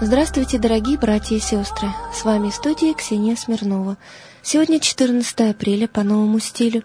Здравствуйте, дорогие братья и сестры! С вами в студии Ксения Смирнова. Сегодня 14 апреля по новому стилю,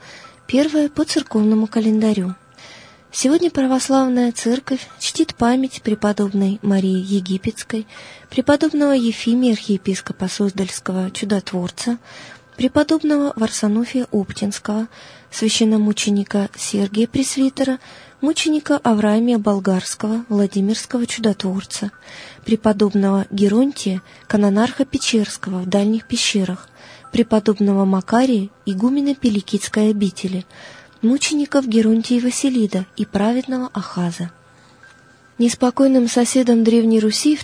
1 по церковному календарю. Сегодня православная церковь чтит память преподобной Марии Египетской, преподобного Ефимия, архиепископа Суздальского чудотворца, преподобного Варсонофия Оптинского, священномученика Сергия Пресвитера, мученика Авраамия Болгарского, Владимирского чудотворца, преподобного Геронтия, канонарха Печерского в дальних пещерах, преподобного Макария, игумена Пеликидской обители, мучеников Геронтия и Василида и праведного Ахаза. Неспокойным соседом Древней Руси в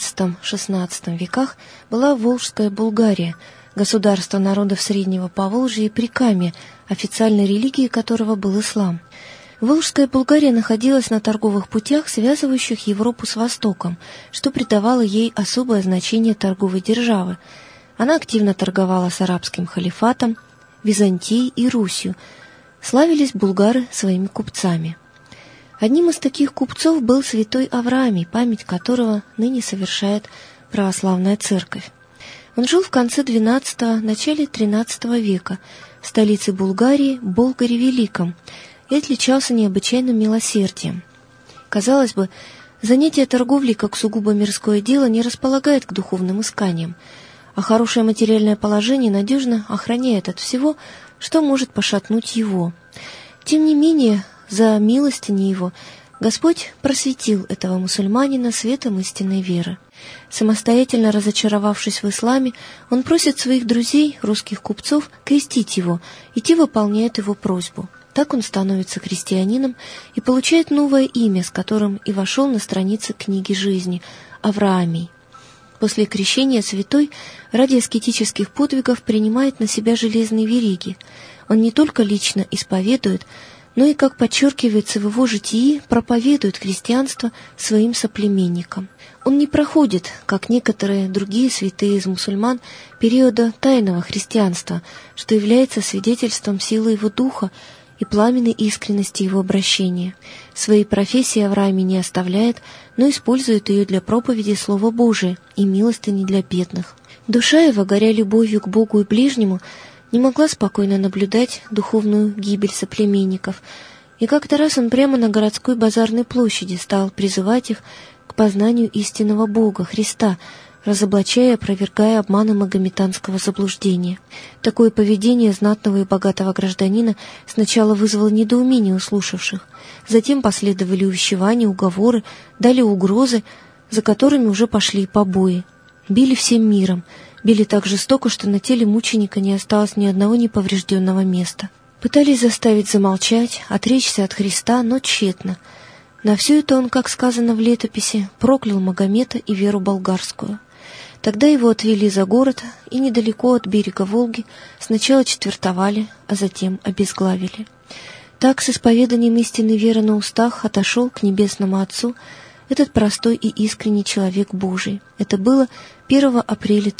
XIII-XVI веках была Волжская Булгария, государство народов Среднего Поволжья и Прикамья, официальной религией которого был ислам. Волжская Булгария находилась на торговых путях, связывающих Европу с Востоком, что придавало ей особое значение торговой державы. Она активно торговала с арабским халифатом, Византией и Русью. Славились булгары своими купцами. Одним из таких купцов был святой Авраамий, память которого ныне совершает православная церковь. Он жил в конце XII – начале XIII века в столице Булгарии, Болгаре Великом, и отличался необычайным милосердием. Казалось бы, занятие торговлей как сугубо мирское дело не располагает к духовным исканиям, а хорошее материальное положение надежно охраняет от всего, что может пошатнуть его. Тем не менее, за милостыни его Господь просветил этого мусульманина светом истинной веры. Самостоятельно разочаровавшись в исламе, он просит своих друзей, русских купцов, крестить его, и те выполняют его просьбу. Так он становится христианином и получает новое имя, с которым и вошел на страницы книги жизни – Авраамий. После крещения святой ради аскетических подвигов принимает на себя железные вериги. Он не только лично исповедует, но и, как подчеркивается в его житии, проповедует христианство своим соплеменникам. Он не проходит, как некоторые другие святые из мусульман, периода тайного христианства, что является свидетельством силы его духа и пламенной искренности его обращения. Своей профессии Авраамий не оставляет, но использует ее для проповеди Слова Божия и милостыни для бедных. Душа его, горя любовью к Богу и ближнему, не могла спокойно наблюдать духовную гибель соплеменников, и как-то раз он прямо на городской базарной площади стал призывать их к познанию истинного Бога, Христа, разоблачая и опровергая обманы магометанского заблуждения. Такое поведение знатного и богатого гражданина сначала вызвало недоумение у слушавших, затем последовали увещевания, уговоры, далее угрозы, за которыми уже пошли побои. Били всем миром, били так жестоко, что на теле мученика не осталось ни одного неповрежденного места. Пытались заставить замолчать, отречься от Христа, но тщетно. На все это он, как сказано в летописи, проклял Магомета и веру болгарскую. Тогда его отвели за город и недалеко от берега Волги сначала четвертовали, а затем обезглавили. Так, с исповеданием истинной веры на устах, отошел к Небесному Отцу этот простой и искренний человек Божий. Это было 1 апреля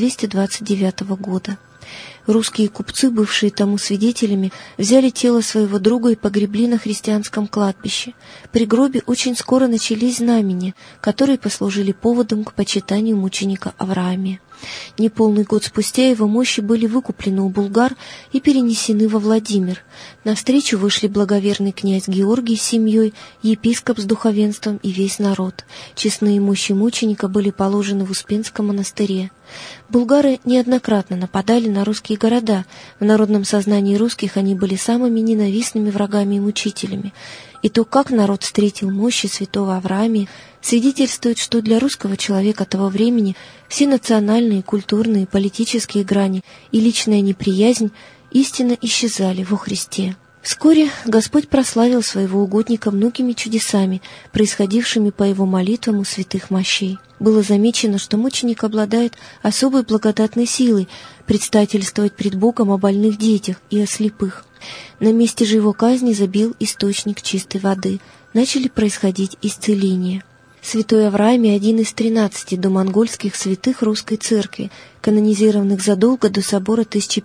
1229 года. Русские купцы, бывшие тому свидетелями, взяли тело своего друга и погребли на христианском кладбище. При гробе очень скоро начались знамения, которые послужили поводом к почитанию мученика Авраамия. Неполный год спустя его мощи были выкуплены у булгар и перенесены во Владимир. Навстречу вышли благоверный князь Георгий с семьей, епископ с духовенством и весь народ. Честные мощи мученика были положены в Успенском монастыре. Булгары неоднократно нападали на русские города. В народном сознании русских они были самыми ненавистными врагами и мучителями. И то, как народ встретил мощи святого Авраамия, свидетельствует, что для русского человека того времени все национальные, культурные, политические грани и личная неприязнь истинно исчезали во Христе. Вскоре Господь прославил своего угодника многими чудесами, происходившими по его молитвам у святых мощей. Было замечено, что мученик обладает особой благодатной силой предстательствовать пред Богом о больных детях и о слепых. На месте же его казни забил источник чистой воды. Начали происходить исцеления. Святой Авраамий – один из 13 домонгольских святых русской церкви, канонизированных задолго до собора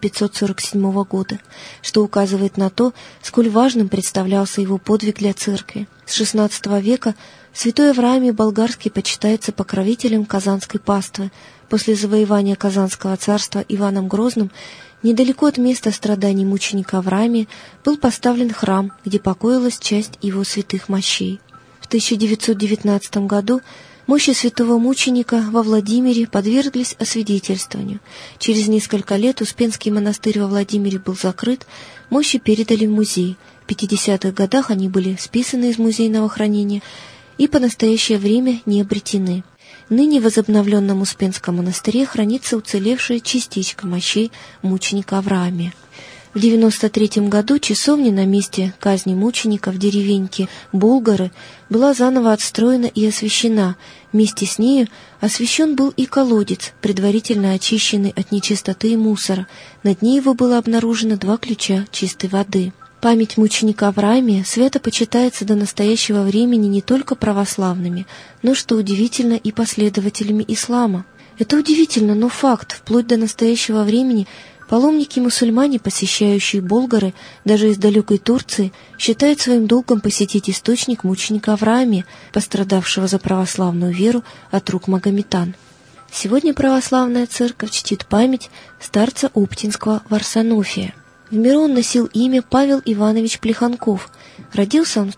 1547 года, что указывает на то, сколь важным представлялся его подвиг для церкви. С XVI века Святой Авраамий Болгарский почитается покровителем Казанской паствы. После завоевания Казанского царства Иваном Грозным недалеко от места страданий мученика Авраамия был поставлен храм, где покоилась часть его святых мощей. В 1919 году мощи святого мученика во Владимире подверглись освидетельствованию. Через несколько лет Успенский монастырь во Владимире был закрыт, мощи передали в музей. В 50-х годах они были списаны из музейного хранения и по настоящее время не обретены. Ныне в возобновленном Успенском монастыре хранится уцелевшая частичка мощей мученика Авраамия. В 1993 году часовня на месте казни мученика в деревеньке Болгары была заново отстроена и освящена. Вместе с нею освящен был и колодец, предварительно очищенный от нечистоты и мусора. На дне его было обнаружено 2 ключа чистой воды. Память мученика Авраамия свято почитается до настоящего времени не только православными, но, что удивительно, и последователями ислама. Это удивительно, но факт. Вплоть до настоящего времени паломники-мусульмане, посещающие Болгары, даже из далекой Турции, считают своим долгом посетить источник мученика Авраамия, пострадавшего за православную веру от рук магометан. Сегодня православная церковь чтит память старца Оптинского Варсонофия. В миру он носил имя Павел Иванович Плеханков. Родился он в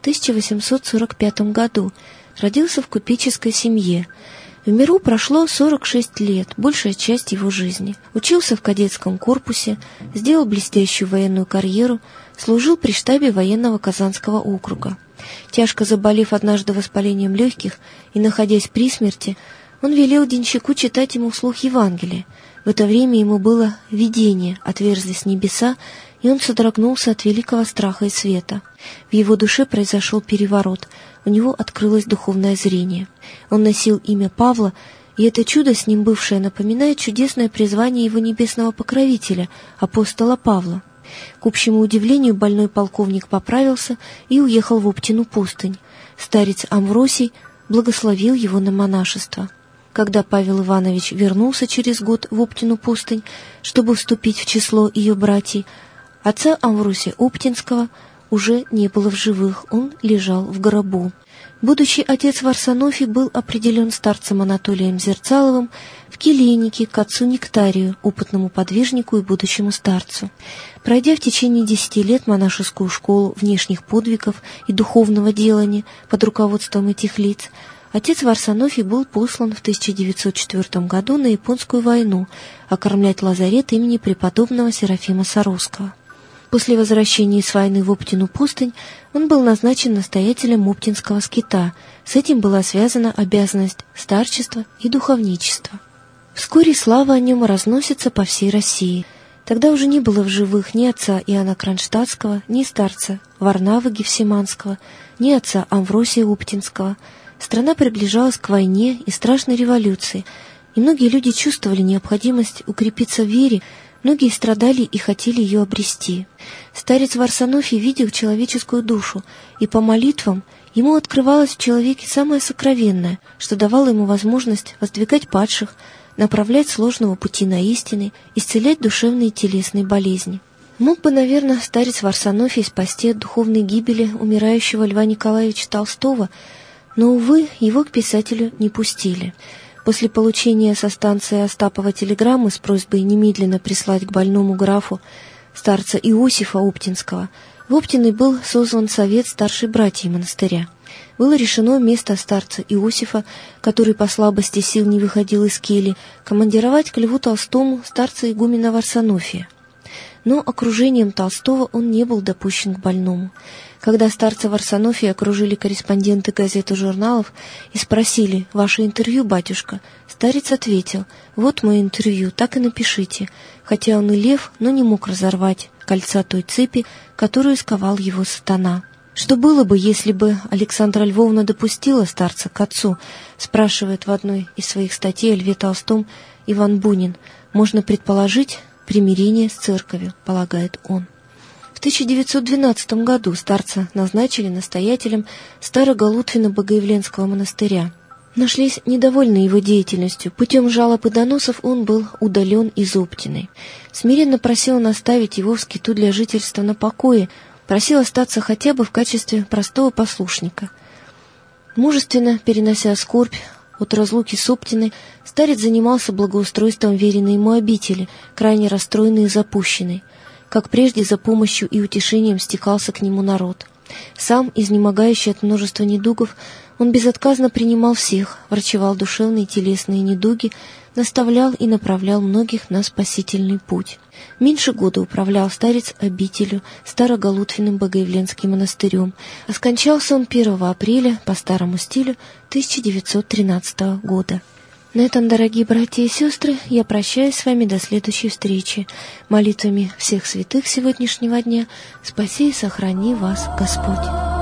1845 году. Родился в купеческой семье. В миру прошло 46 лет, большая часть его жизни. Учился в кадетском корпусе, сделал блестящую военную карьеру, служил при штабе военного Казанского округа. Тяжко заболев однажды воспалением легких и находясь при смерти, он велел денщику читать ему вслух Евангелие. В это время ему было видение, отверзлись небеса, и он содрогнулся от великого страха и света. В его душе произошел переворот, у него открылось духовное зрение. Он носил имя Павла, и это чудо, с ним бывшее, напоминает чудесное призвание его небесного покровителя, апостола Павла. К общему удивлению, больной полковник поправился и уехал в Оптину пустынь. Старец Амвросий благословил его на монашество. Когда Павел Иванович вернулся через год в Оптину пустынь, чтобы вступить в число ее братьев, отца Амвросия Оптинского уже не было в живых, он лежал в гробу. Будущий отец Варсонофий был определен старцем Анатолием Зерцаловым в келейнике к отцу Нектарию, опытному подвижнику и будущему старцу. Пройдя в течение 10 лет монашескую школу внешних подвигов и духовного делания под руководством этих лиц, отец Варсонофий был послан в 1904 году на Японскую войну окормлять лазарет имени преподобного Серафима Саровского. После возвращения с войны в Оптину пустынь он был назначен настоятелем Оптинского скита. С этим была связана обязанность старчества и духовничества. Вскоре слава о нем разносится по всей России. Тогда уже не было в живых ни отца Иоанна Кронштадтского, ни старца Варнавы Гефсиманского, ни отца Амвросия Оптинского. Страна приближалась к войне и страшной революции, и многие люди чувствовали необходимость укрепиться в вере, многие страдали и хотели ее обрести. Старец Варсонофий видел человеческую душу, и по молитвам ему открывалось в человеке самое сокровенное, что давало ему возможность воздвигать падших, направлять сложного пути на истины, исцелять душевные и телесные болезни. Мог бы, наверное, старец Варсонофий спасти от духовной гибели умирающего Льва Николаевича Толстого, но, увы, его к писателю не пустили. После получения со станции Остапова телеграммы с просьбой немедленно прислать к больному графу старца Иосифа Оптинского, в Оптиной был созван совет старшей братьи монастыря. Было решено вместо старца Иосифа, который по слабости сил не выходил из кельи, командировать к Льву Толстому старца игумена Варсонофия. Но окружением Толстого он не был допущен к больному. Когда старца Варсонофия окружили корреспонденты газет и журналов и спросили: «Ваше интервью, батюшка?», старец ответил: «Вот мое интервью, так и напишите», хотя он и лев, но не мог разорвать кольца той цепи, которую сковал его сатана. Что было бы, если бы Александра Львовна допустила старца к отцу, спрашивает в одной из своих статей о Льве Толстом Иван Бунин. Можно предположить примирение с церковью, полагает он. В 1912 году старца назначили настоятелем Старого Лутвина-Богоявленского монастыря. Нашлись недовольные его деятельностью. Путем жалоб и доносов он был удален из Оптиной. Смиренно просил наставить его в скиту для жительства на покое, просил остаться хотя бы в качестве простого послушника. Мужественно перенося скорбь от разлуки с Оптиной, старец занимался благоустройством веренной ему обители, крайне расстроенной и запущенной. Как прежде, за помощью и утешением стекался к нему народ. Сам, изнемогающий от множества недугов, он безотказно принимал всех, врачевал душевные и телесные недуги, наставлял и направлял многих на спасительный путь. Меньше года управлял старец обителью, Староголутвенным Богоявленским монастырем, а скончался он 1 апреля по старому стилю 1913 года. На этом, дорогие братья и сестры, я прощаюсь с вами до следующей встречи. Молитвами всех святых сегодняшнего дня спаси и сохрани вас Господь.